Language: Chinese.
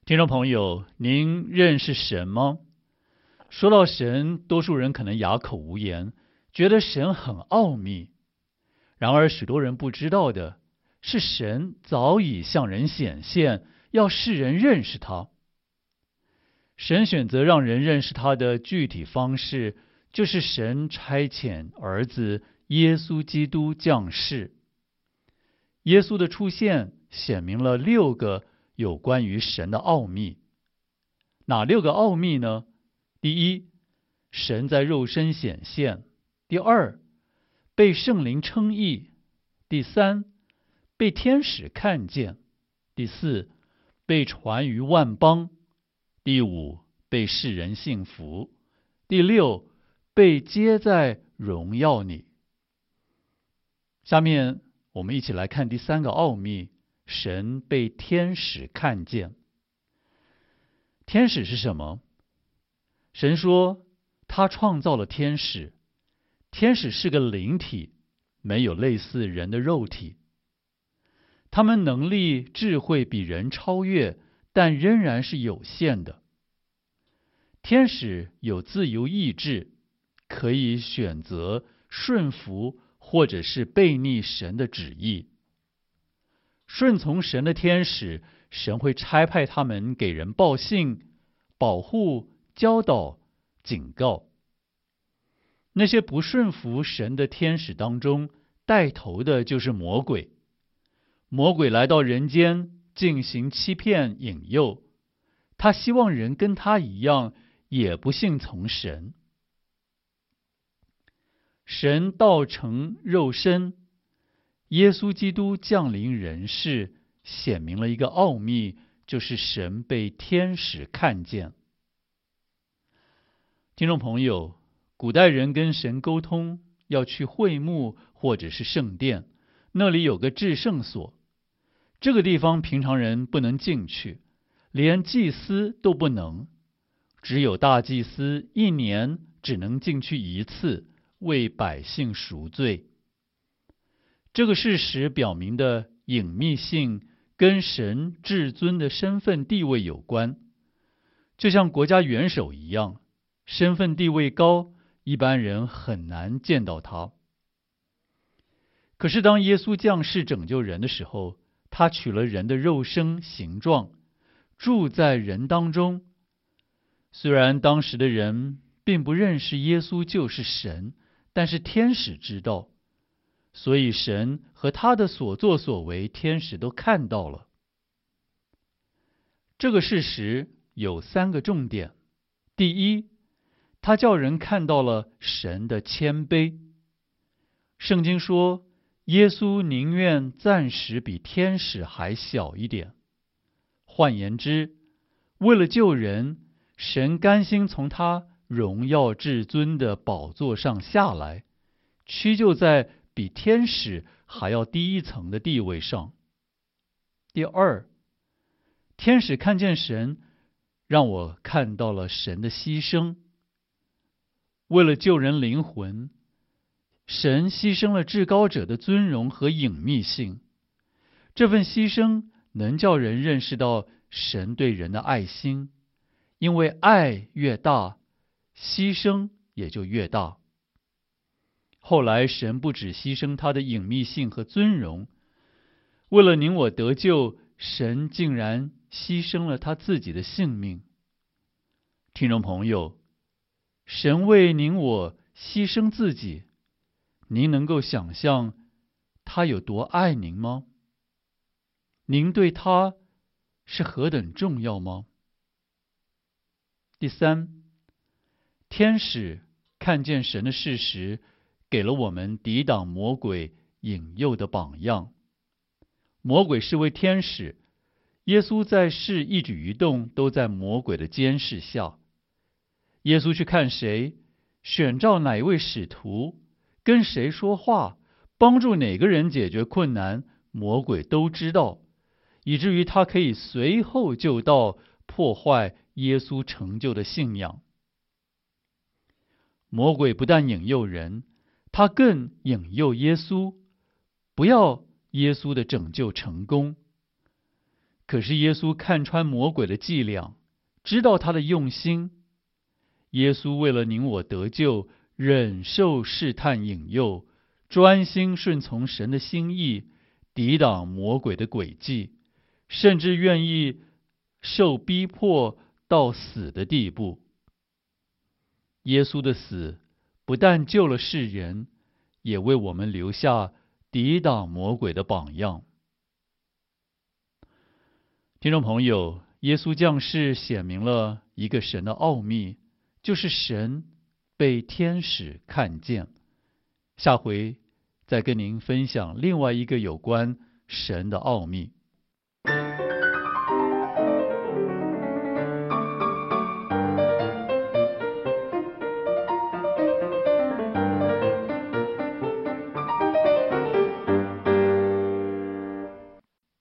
听众朋友，您认识神吗？说到神，多数人可能哑口无言，觉得神很奥秘。然而，许多人不知道的是，神早已向人显现，要世人认识他。神选择让人认识他的具体方式，就是神差遣儿子耶稣基督降世。耶稣的出现显明了6个有关于神的奥秘。哪6个奥秘呢？第一，神在肉身显现；第二，被圣灵称义；第三，被天使看见；第四，被传于万邦；第五，被世人信服；第六，被接在荣耀里。下面我们一起来看第3个奥秘：神被天使看见。天使是什么？神说他创造了天使，天使是个灵体，没有类似人的肉体。他们能力、智慧比人超越，但仍然是有限的。天使有自由意志，可以选择顺服或者是背逆神的旨意。顺从神的天使，神会差派他们给人报信、保护、教导、警告。那些不顺服神的天使当中，带头的就是魔鬼。魔鬼来到人间进行欺骗引诱，他希望人跟他一样，也不信从神。神道成肉身，耶稣基督降临人世，显明了一个奥秘，就是神被天使看见。听众朋友，古代人跟神沟通要去会幕或者是圣殿，那里有个至圣所，这个地方平常人不能进去，连祭司都不能，只有大祭司1年只能进去1次，为百姓赎罪。这个事实表明的隐秘性跟神至尊的身份地位有关，就像国家元首一样，身份地位高，一般人很难见到他。可是当耶稣降世拯救人的时候，他取了人的肉身形状，住在人当中。虽然当时的人并不认识耶稣就是神，但是天使知道，所以神和他的所作所为，天使都看到了。这个事实有3个重点。第一，他叫人看到了神的谦卑。圣经说，耶稣宁愿暂时比天使还小一点。换言之，为了救人，神甘心从他荣耀至尊的宝座上下来，屈就在比天使还要低一层的地位上。第二，天使看见神，让我看到了神的牺牲。为了救人灵魂，神牺牲了至高者的尊荣和隐秘性。这份牺牲能叫人认识到神对人的爱心，因为爱越大，牺牲也就越大。后来神不只牺牲他的隐秘性和尊荣，为了您我得救，神竟然牺牲了他自己的性命。听众朋友，神为您我牺牲自己，您能够想象他有多爱您吗？您对他是何等重要吗？第三，天使看见神的事实，给了我们抵挡魔鬼引诱的榜样。魔鬼是为天使，耶稣在世一举一动都在魔鬼的监视下。耶稣去看谁，选召哪一位使徒，跟谁说话，帮助哪个人解决困难，魔鬼都知道，以至于他可以随后就到，破坏耶稣成就的信仰。魔鬼不但引诱人，他更引诱耶稣，不要耶稣的拯救成功。 可是耶稣看穿魔鬼的伎俩，知道他的用心。耶稣为了您我得救，忍受试探引诱，专心顺从神的心意，抵挡魔鬼的诡计，甚至愿意受逼迫到死的地步。耶稣的死不但救了世人，也为我们留下抵挡魔鬼的榜样。听众朋友，耶稣降世显明了一个神的奥秘，就是神被天使看见。下回再跟您分享另外一个有关神的奥秘。